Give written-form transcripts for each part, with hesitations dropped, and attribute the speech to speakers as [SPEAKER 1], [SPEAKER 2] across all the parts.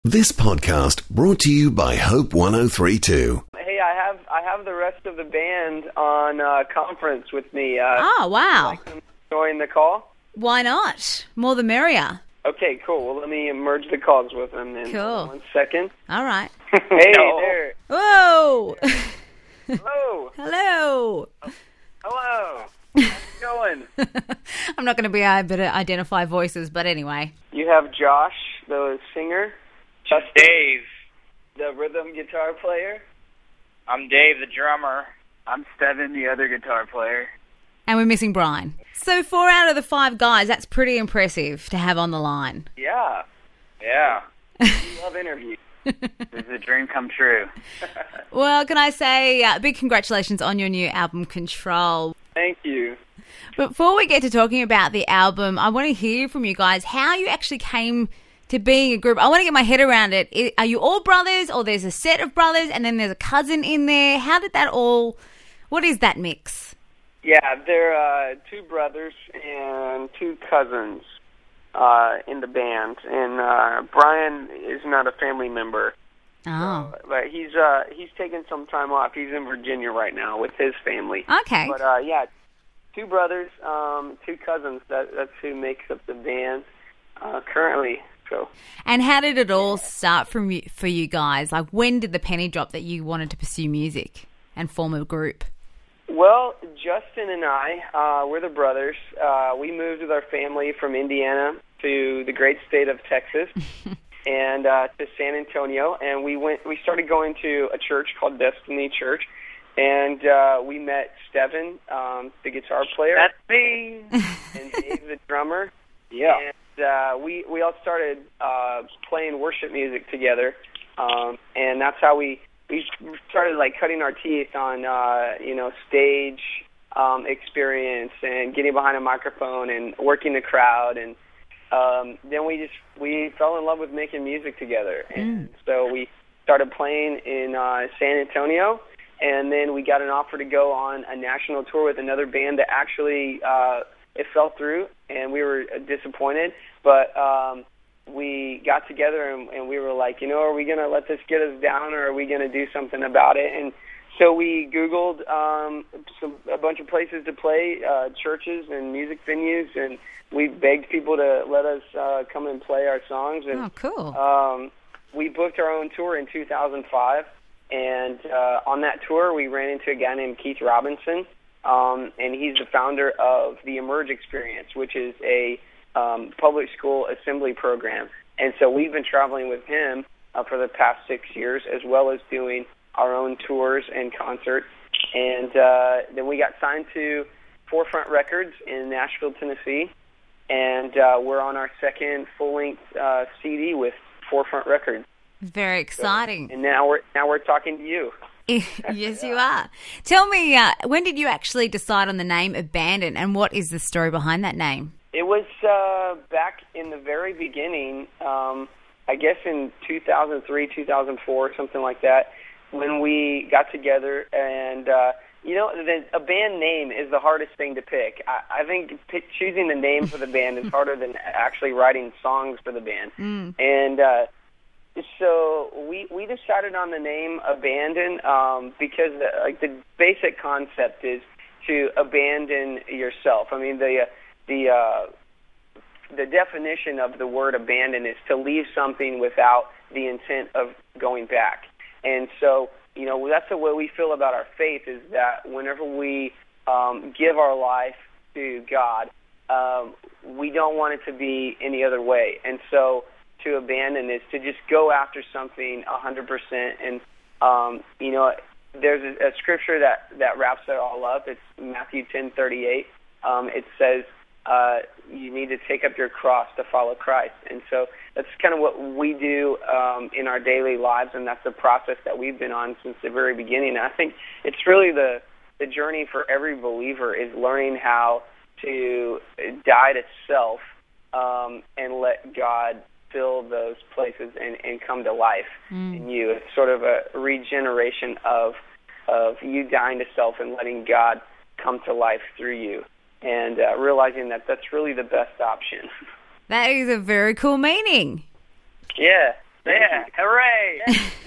[SPEAKER 1] This podcast brought to you by Hope 103.2.
[SPEAKER 2] Hey, I have the rest of the band on conference with me.
[SPEAKER 3] Oh, wow.
[SPEAKER 2] Like them join the call?
[SPEAKER 3] Why not? More the merrier.
[SPEAKER 2] Okay, cool. Well, let me merge the calls with them then.
[SPEAKER 3] Cool.
[SPEAKER 2] 1 second.
[SPEAKER 3] All right.
[SPEAKER 2] Hey there.
[SPEAKER 3] Whoa.
[SPEAKER 2] Hello.
[SPEAKER 3] Hello.
[SPEAKER 2] Hello. How's it going?
[SPEAKER 3] I'm not going to be able to identify voices, but anyway.
[SPEAKER 2] You have Josh, the singer.
[SPEAKER 4] Just Dave.
[SPEAKER 2] The rhythm guitar player.
[SPEAKER 4] I'm Dave, the drummer. I'm Steven, the other guitar player.
[SPEAKER 3] And we're missing Brian. So 4 out of the 5 guys, that's pretty impressive to have on the line.
[SPEAKER 2] Yeah.
[SPEAKER 4] Yeah.
[SPEAKER 2] We love interviews.
[SPEAKER 4] This is a dream come true.
[SPEAKER 3] Well, can I say big congratulations on your new album, Control.
[SPEAKER 2] Thank you.
[SPEAKER 3] Before we get to talking about the album, I want to hear from you guys how you actually came to being a group. I want to get my head around it. Are you all brothers, or there's a set of brothers and then there's a cousin in there? How did that all... What is that mix?
[SPEAKER 2] Yeah, there are 2 brothers and 2 cousins in the band, and Brian is not a family member.
[SPEAKER 3] Oh.
[SPEAKER 2] But he's taking some time off. He's in Virginia right now with his family.
[SPEAKER 3] Okay.
[SPEAKER 2] But yeah, 2 brothers, 2 cousins. That's who makes up the band currently. So.
[SPEAKER 3] And how did it all start for you guys? Like, when did the penny drop that you wanted to pursue music and form a group?
[SPEAKER 2] Well, Justin and I, we're the brothers. We moved with our family from Indiana to the great state of Texas and to San Antonio, and we started going to a church called Destiny Church, and we met Steven, the guitar player.
[SPEAKER 4] That's me.
[SPEAKER 2] And Dave, the drummer.
[SPEAKER 4] Yeah.
[SPEAKER 2] And we all started playing worship music together, and that's how we started like cutting our teeth on stage experience and getting behind a microphone and working the crowd, and then we fell in love with making music together, and so we started playing in San Antonio, and then we got an offer to go on a national tour with another band that actually it fell through, and we were disappointed, but we got together and we were like, are we going to let this get us down, or are we going to do something about it? And so we Googled a bunch of places to play, churches and music venues, and we begged people to let us come and play our songs. And,
[SPEAKER 3] oh, cool.
[SPEAKER 2] We booked our own tour in 2005, and on that tour we ran into a guy named Keith Robinson, and he's the founder of the Emerge Experience, which is a public school assembly program. And so we've been traveling with him for the past 6 years, as well as doing our own tours and concerts. And then we got signed to Forefront Records in Nashville, Tennessee, and we're on our second full-length CD with Forefront Records.
[SPEAKER 3] Very exciting.
[SPEAKER 2] So, and now we're talking to you.
[SPEAKER 3] Yes, you are. Tell me, when did you actually decide on the name Abandon, and what is the story behind that name?
[SPEAKER 2] It was back in the very beginning, I guess in 2003, 2004, something like that, when we got together. And, a band name is the hardest thing to pick. I think choosing the name for the band is harder than actually writing songs for the band. And so we decided on the name Abandon because the basic concept is to abandon yourself. I mean, the definition of the word abandon is to leave something without the intent of going back. And so, that's the way we feel about our faith, is that whenever we give our life to God, we don't want it to be any other way. And so to abandon is to just go after something 100%. And, there's a scripture that wraps it all up. It's Matthew 10:38. It says, you need to take up your cross to follow Christ. And so that's kind of what we do in our daily lives, and that's the process that we've been on since the very beginning. And I think it's really the journey for every believer, is learning how to die to self and let God fill those places and come to life in you. It's sort of a regeneration of you dying to self and letting God come to life through you, and realizing that that's really the best option.
[SPEAKER 3] That is a very cool meaning.
[SPEAKER 2] Yeah.
[SPEAKER 4] Yeah, hooray!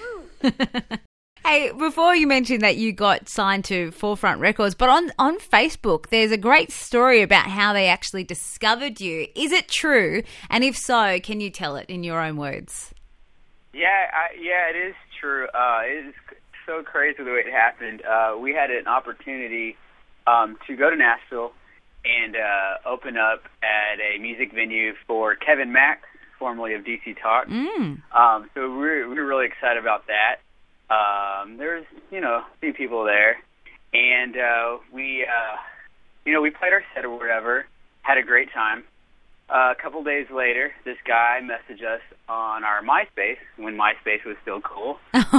[SPEAKER 3] Hey, before you mentioned that you got signed to Forefront Records, but on Facebook, there's a great story about how they actually discovered you. Is it true? And if so, can you tell it in your own words?
[SPEAKER 4] Yeah, it is true. It is so crazy the way it happened. We had an opportunity to go to Nashville and open up at a music venue for Kevin Mack, formerly of DC Talk. So we're really excited about that. There's, a few people there, and we played our set or whatever, had a great time. A couple days later, this guy messaged us on our MySpace, when MySpace was still cool.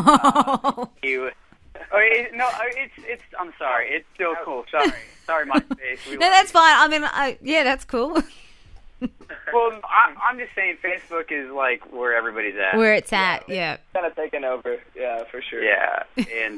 [SPEAKER 4] I'm sorry, it's still cool. Sorry, MySpace.
[SPEAKER 3] No, that's fine. I mean, yeah, that's cool.
[SPEAKER 4] Well, I'm just saying Facebook is like where everybody's at.
[SPEAKER 3] Where it's at, yeah.
[SPEAKER 2] Kind of taken over, yeah, for sure.
[SPEAKER 4] Yeah, and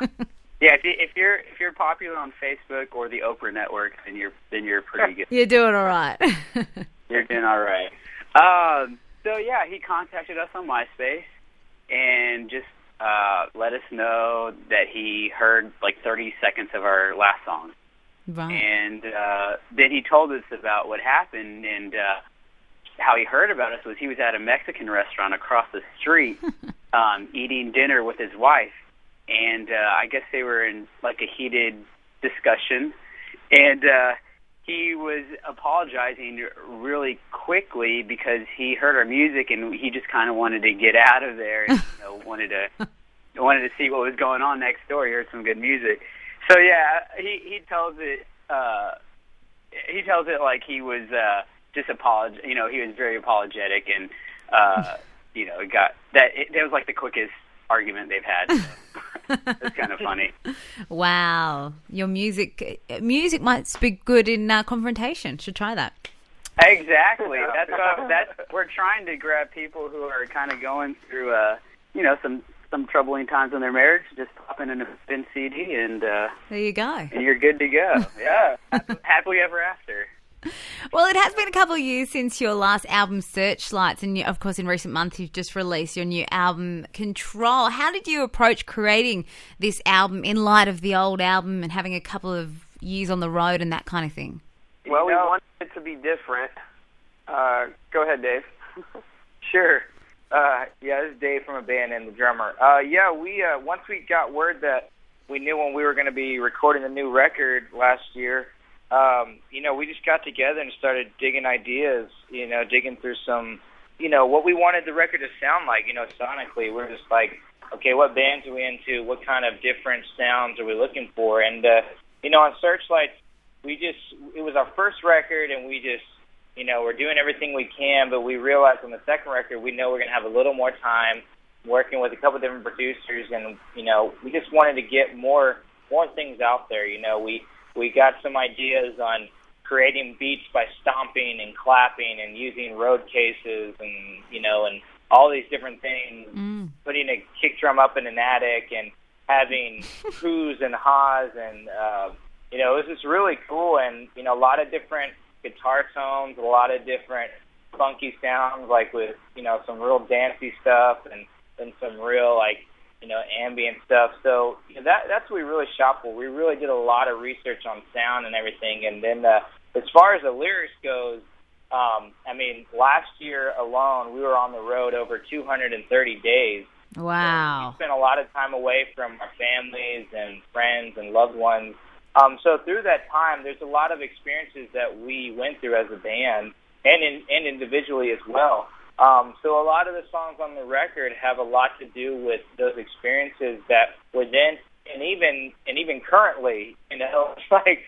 [SPEAKER 4] if you're popular on Facebook or the Oprah Network, then you're pretty good.
[SPEAKER 3] You're doing all right.
[SPEAKER 4] You're doing all right. So yeah, he contacted us on MySpace and just let us know that he heard like 30 seconds of our last song.
[SPEAKER 3] Right.
[SPEAKER 4] And then he told us about what happened, and how he heard about us was he was at a Mexican restaurant across the street eating dinner with his wife, and I guess they were in like a heated discussion, and he was apologizing really quickly because he heard our music and he just kind of wanted to get out of there and wanted to see what was going on next door. He heard some good music. So yeah, he tells it. He tells it like he was just he was very apologetic, and it got that. It was like the quickest argument they've had. So it's kind of funny.
[SPEAKER 3] Wow, your music might be good in confrontation. Should try that.
[SPEAKER 4] Exactly. That's we're trying to grab people who are kind of going through some troubling times in their marriage. Just pop in an Spin CD and
[SPEAKER 3] there you go.
[SPEAKER 4] And you're good to go. Yeah, happily ever after.
[SPEAKER 3] Well, it has been a couple of years since your last album, Searchlights, and of course in recent months you've just released your new album, Control. How did you approach creating this album in light of the old album and having a couple of years on the road and that kind of thing?
[SPEAKER 2] Well, we wanted it to be different. Go ahead, Dave.
[SPEAKER 5] Sure. This is Dave from a band and the drummer. We once we got word that we knew when we were going to be recording the new record last year, we just got together and started digging ideas, digging through some, what we wanted the record to sound like, sonically. We're just like, okay, what bands are we into? What kind of different sounds are we looking for? And, on Searchlights, it was our first record, and we just, we're doing everything we can, but we realized on the second record, we know we're going to have a little more time working with a couple different producers, and, we just wanted to get more things out there. We got some ideas on creating beats by stomping and clapping and using road cases and, and all these different things, putting a kick drum up in an attic and having whoos and ha's, and, it was just really cool, and, a lot of different guitar tones, a lot of different funky sounds, like with, some real dancey stuff and some real, ambient stuff. So that's what we really shot for. We really did a lot of research on sound and everything. And then as far as the lyrics goes, last year alone, we were on the road over 230 days.
[SPEAKER 3] Wow.
[SPEAKER 5] So we spent a lot of time away from our families and friends and loved ones. So through that time, there's a lot of experiences that we went through as a band and individually as well. So a lot of the songs on the record have a lot to do with those experiences that were then and even currently. It's like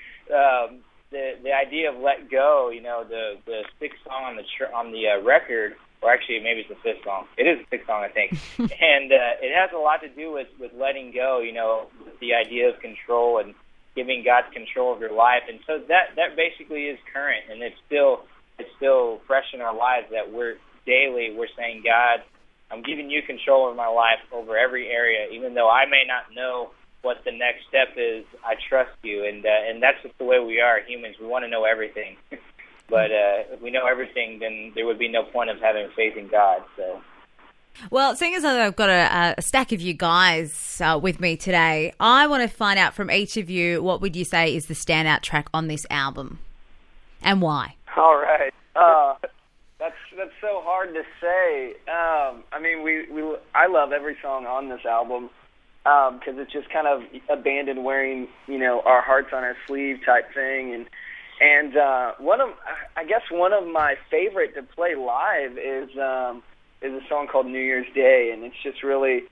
[SPEAKER 5] the idea of Let Go. The sixth song on the record, or actually maybe it's the fifth song. It is the sixth song, I think, and it has a lot to do with letting go. The idea of control and giving God control of your life, and so that basically is current, and it's still fresh in our lives that we're saying, God, I'm giving you control of my life over every area, even though I may not know what the next step is. I trust you, and that's just the way we are humans. We want to know everything, but if we know everything, then there would be no point of having faith in God. So.
[SPEAKER 3] Well, seeing as though I've got a stack of you guys with me today, I want to find out from each of you, what would you say is the standout track on this album, and why?
[SPEAKER 2] All right. That's so hard to say. I mean, I love every song on this album because it's just kind of abandoned wearing, our hearts on our sleeve type thing, and one of my favorite to play live is a song called New Year's Day, and it's just really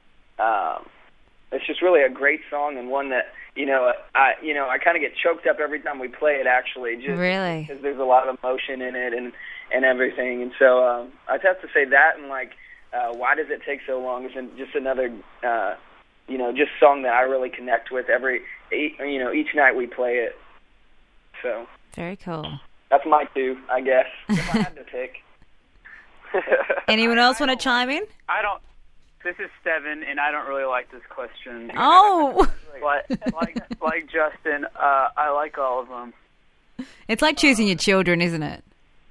[SPEAKER 2] a great song, and one that I kind of get choked up every time we play it, actually, just
[SPEAKER 3] really,
[SPEAKER 2] because there's a lot of emotion in it and everything, and so I'd have to say that, and Why Does It Take So Long is just another just song that I really connect with each night we play it. So
[SPEAKER 3] very cool.
[SPEAKER 2] That's my two, I guess, if I had to pick.
[SPEAKER 3] Anyone else want to chime in?
[SPEAKER 4] I don't. This is Steven, and I don't really like this question.
[SPEAKER 3] Oh,
[SPEAKER 4] like Justin, I like all of them.
[SPEAKER 3] It's like choosing your children, isn't it?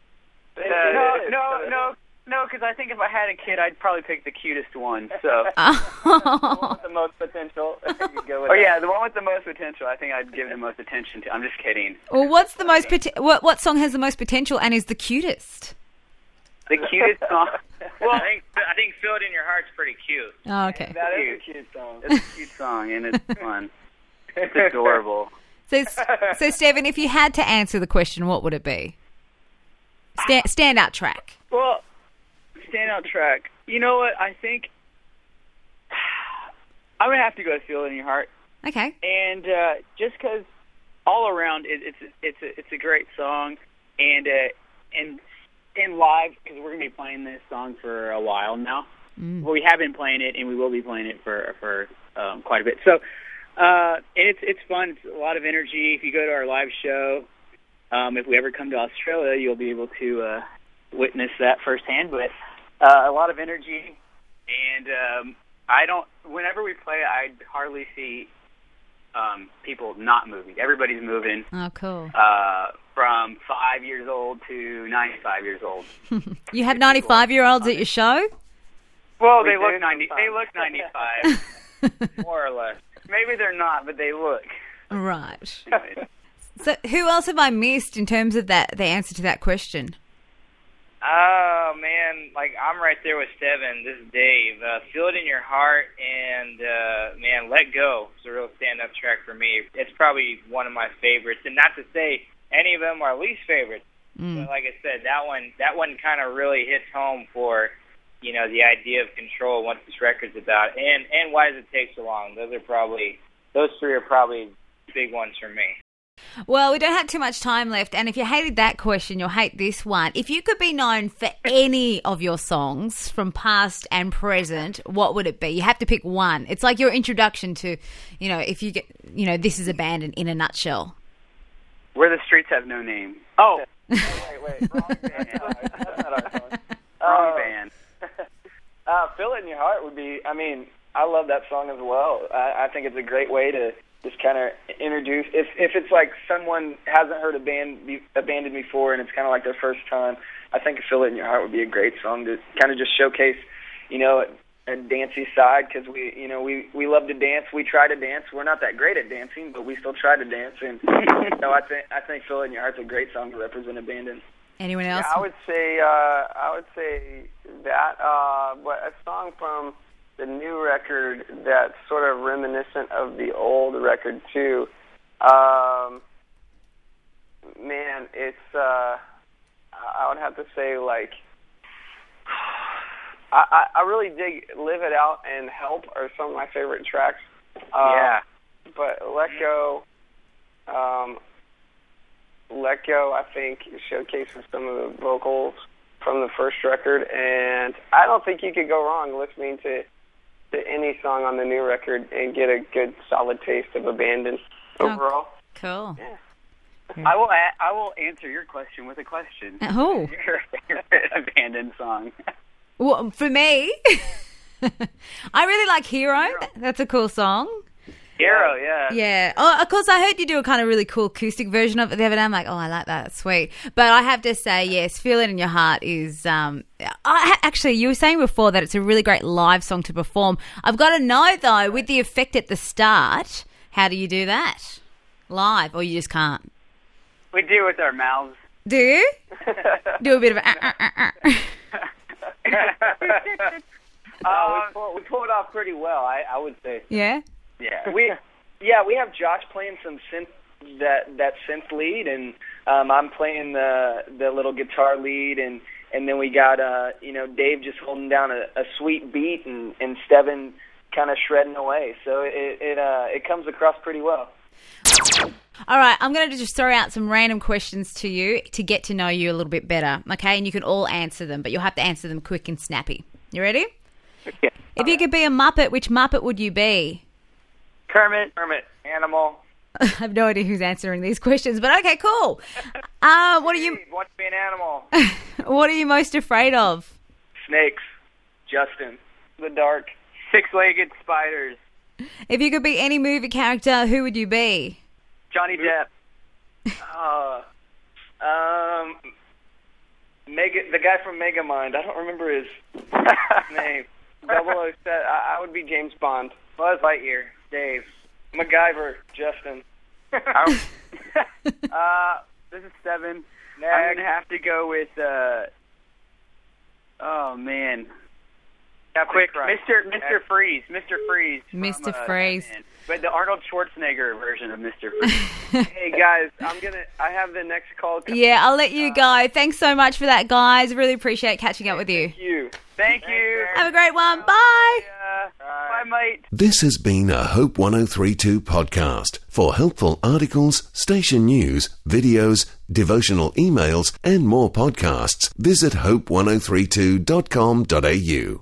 [SPEAKER 4] No, because I think if I had a kid, I'd probably pick the cutest one. So
[SPEAKER 2] the one with the most potential.
[SPEAKER 4] The one with the most potential. I think I'd give the most attention to. I'm just kidding.
[SPEAKER 3] Well, what's the most what song has the most potential and is the cutest?
[SPEAKER 4] The cutest song.
[SPEAKER 5] Well, I think "Feel It in Your Heart's" pretty cute.
[SPEAKER 3] Oh, okay.
[SPEAKER 2] That is a cute song.
[SPEAKER 4] It's a cute song, and it's fun. It's adorable.
[SPEAKER 3] So Steven, if you had to answer the question, what would it be? Standout track.
[SPEAKER 4] Well, standout track. You know what? I think I'm gonna have to go with "Feel It in Your Heart."
[SPEAKER 3] Okay.
[SPEAKER 4] And just because all around it's a great song, and in live, because we're gonna be playing this song for a while now. Well, we have been playing it, and we will be playing it for quite a bit. So, and it's fun. It's a lot of energy. If you go to our live show, if we ever come to Australia, you'll be able to witness that firsthand. But a lot of energy, and whenever we play, I hardly see people not moving. Everybody's moving.
[SPEAKER 3] Oh, cool.
[SPEAKER 4] From 5 years old to 95 years old.
[SPEAKER 3] You had 95-year-olds at your show?
[SPEAKER 4] Well, they look 95, more or less. Maybe they're not, but they look.
[SPEAKER 3] Right. So, who else have I missed in terms of the answer to that question?
[SPEAKER 5] Oh, man, I'm right there with Steven. This is Dave. Feel It in Your Heart and, Let Go is a real stand-up track for me. It's probably one of my favorites, and not to say any of them are least favorites. But like I said, that one kind of really hits home for, the idea of control, what this record's about, and Why Does It Take So Long. Those three are probably big ones for me.
[SPEAKER 3] Well, we don't have too much time left, and if you hated that question, you'll hate this one. If you could be known for any of your songs from past and present, what would it be? You have to pick one. It's like your introduction to, if you get, this is a band in a nutshell.
[SPEAKER 4] Where the Streets Have No Name. Oh.
[SPEAKER 2] Wait. Wrong band. That's not our song.
[SPEAKER 4] Wrong band.
[SPEAKER 2] Feel It in Your Heart would be, I love that song as well. I think it's a great way to just kind of introduce, if it's like someone hasn't heard Abandoned before and it's kind of like their first time, I think Feel It in Your Heart would be a great song to kind of just showcase, a dancey side, because we love to dance. We try to dance. We're not that great at dancing, but we still try to dance. And I think Feel It in Your Heart's a great song to represent Abandoned.
[SPEAKER 3] Anyone else?
[SPEAKER 2] Yeah, I would say that, but a song from the new record that's sort of reminiscent of the old record too. It's I would have to say I really dig Live It Out and Help are some of my favorite tracks. But Let Go, I think showcases some of the vocals from the first record, and I don't think you could go wrong listening to any song on the new record and get a good solid taste of Abandoned overall.
[SPEAKER 3] Cool.
[SPEAKER 2] Yeah.
[SPEAKER 4] I will answer your question with a question.
[SPEAKER 3] Oh.
[SPEAKER 4] Your favorite Abandoned song.
[SPEAKER 3] Well, for me, I really like Hero. That's a cool song.
[SPEAKER 4] Hero, yeah.
[SPEAKER 3] Yeah. Oh, of course, I heard you do a kind of really cool acoustic version of it the other day. I'm like, oh, I like that. That's sweet. But I have to say, yes, Feel It in Your Heart is... actually, you were saying before that it's a really great live song to perform. I've got to know, though, with the effect at the start, how do you do that? Live, or you just can't?
[SPEAKER 4] We do it with our mouths.
[SPEAKER 3] Do you? Do a bit of
[SPEAKER 2] We pull it off pretty well, I would say.
[SPEAKER 3] Yeah?
[SPEAKER 2] Yeah, we have Josh playing some synth that synth lead, and I'm playing the little guitar lead, and then we got Dave just holding down a sweet beat, and Steven kind of shredding away. So it comes across pretty well.
[SPEAKER 3] All right, I'm going to just throw out some random questions to you to get to know you a little bit better, okay? And you can all answer them, but you'll have to answer them quick and snappy. You ready?
[SPEAKER 4] Yeah.
[SPEAKER 3] If you could be a Muppet, which Muppet would you be?
[SPEAKER 5] Kermit, animal.
[SPEAKER 3] I have no idea who's answering these questions, but okay, cool. What are you?
[SPEAKER 5] Steve wants to be an animal.
[SPEAKER 3] What are you most afraid of?
[SPEAKER 2] Snakes, Justin, the dark.
[SPEAKER 4] Six-legged spiders.
[SPEAKER 3] If you could be any movie character, who would you be?
[SPEAKER 4] Johnny Depp.
[SPEAKER 2] The guy from Megamind. I don't remember his name. 007. I would be James Bond.
[SPEAKER 5] Buzz Lightyear. Dave.
[SPEAKER 2] MacGyver. Justin.
[SPEAKER 4] This is Steven.
[SPEAKER 5] Next.
[SPEAKER 4] I'm going to have to go with, oh, man. Quick, Mr. Freeze. Mr. Freeze.
[SPEAKER 3] Mr. Freeze.
[SPEAKER 4] Batman. But the Arnold Schwarzenegger version of Mr. Freeze.
[SPEAKER 2] Hey guys, I have the next call.
[SPEAKER 3] Yeah, I'll let you go. Thanks so much for that, guys. Really appreciate catching up with you.
[SPEAKER 4] Thank you.
[SPEAKER 3] Have a great one. Bye.
[SPEAKER 4] Bye, mate.
[SPEAKER 1] This has been a Hope 1032 podcast. For helpful articles, station news, videos, devotional emails, and more podcasts, visit hope1032.com.au.